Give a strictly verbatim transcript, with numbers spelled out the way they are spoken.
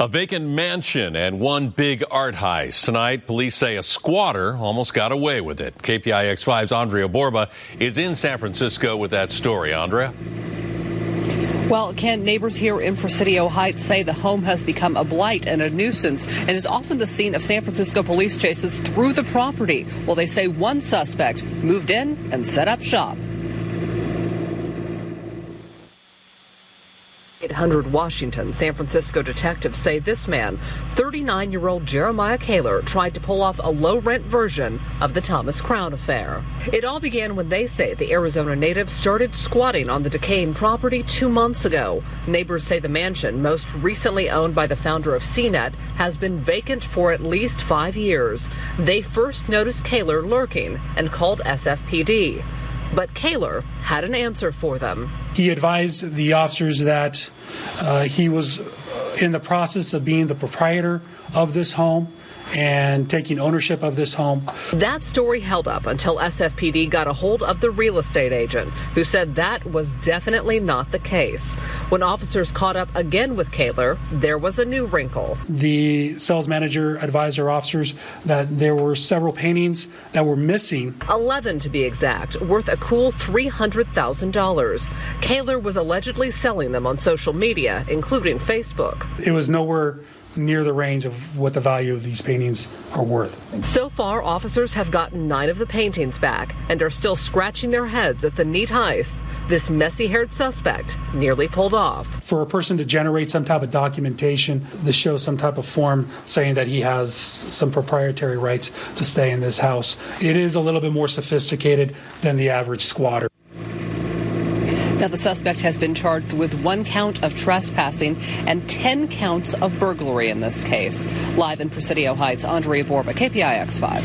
A vacant mansion and one big art heist. Tonight, police say a squatter almost got away with it. K P I X five's Andrea Borba is in San Francisco with that story. Andrea? Well, Ken, neighbors here in Presidio Heights say the home has become a blight and a nuisance and is often the scene of San Francisco police chases through the property. Well, they say one suspect moved in and set up shop. eight hundred Washington, San Francisco detectives say this man, thirty-nine-year-old Jeremiah Kaler, tried to pull off a low-rent version of the Thomas Crown affair. It all began when they say the Arizona native started squatting on the decaying property two months ago. Neighbors say the mansion, most recently owned by the founder of C net, has been vacant for at least five years. They first noticed Kaler lurking and called S F P D. But Kaler had an answer for them. He advised the officers that uh, he was in the process of being the proprietor of this home and taking ownership of this home. That story held up until S F P D got a hold of the real estate agent, who said that was definitely not the case. When officers caught up again with Kaler, there was a new wrinkle. The sales manager advised our officers that there were several paintings that were missing. eleven to be exact, worth a cool three hundred thousand dollars. Kaler was allegedly selling them on social media, including Facebook. It was nowhere near the range of what the value of these paintings are worth. So far, officers have gotten nine of the paintings back and are still scratching their heads at the neat heist this messy-haired suspect nearly pulled off. For a person to generate some type of documentation that shows some type of form saying that he has some proprietary rights to stay in this house, it is a little bit more sophisticated than the average squatter. Now, the suspect has been charged with one count of trespassing and ten counts of burglary in this case. Live in Presidio Heights, Andrea Borba, K P I X five.